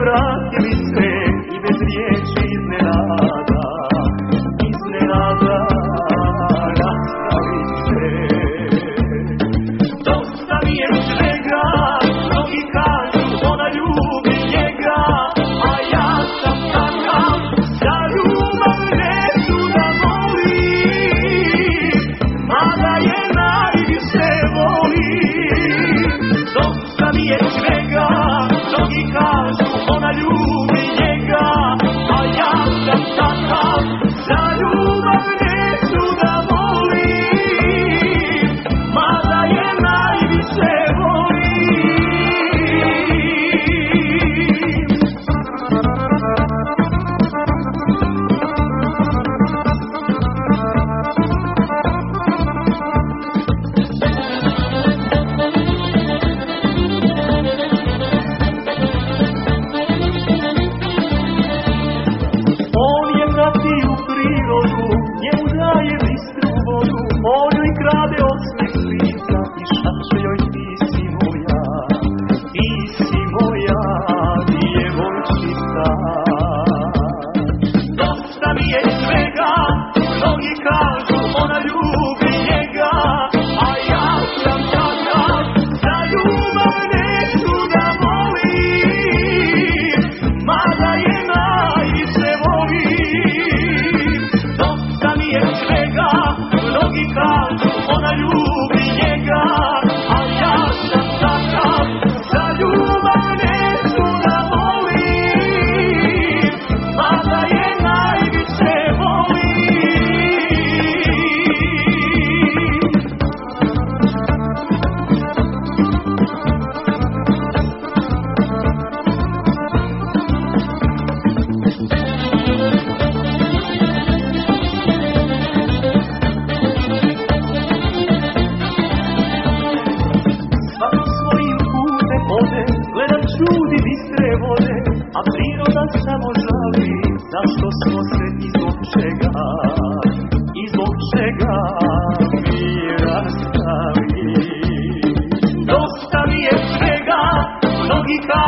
vratili se i bez riječi iznenada rastali se. Dosta mi je svega, mnogi kažu ona ljubi njega, a ja sam takav, za ljubav neću da volim, mada je najviše volim. Dosta mi je svega, mnogi kažu ona ljubi njega, a ja sam takav, za ljubav neću da volim, mada je najviše volim. Njemu daje bistru vodu, on joj krade osmijeh s lica i šače joj ti si moja djevojčica. Dosta mi je svega, mnogi kažu ona ljubi njega, a ja sam takav, za ljubav neću da volim, mada je najviše volim. Dosta mi je svega, mnogi kažu ona ljubi njega, a ja sam takav, za ljubav neću da volim, mada je najviše volim. Gledam čudi bistre vode, a priroda samo žali, zašto smo se i zbog čega mi rastali. Dosta mi je svega, mnogi kažu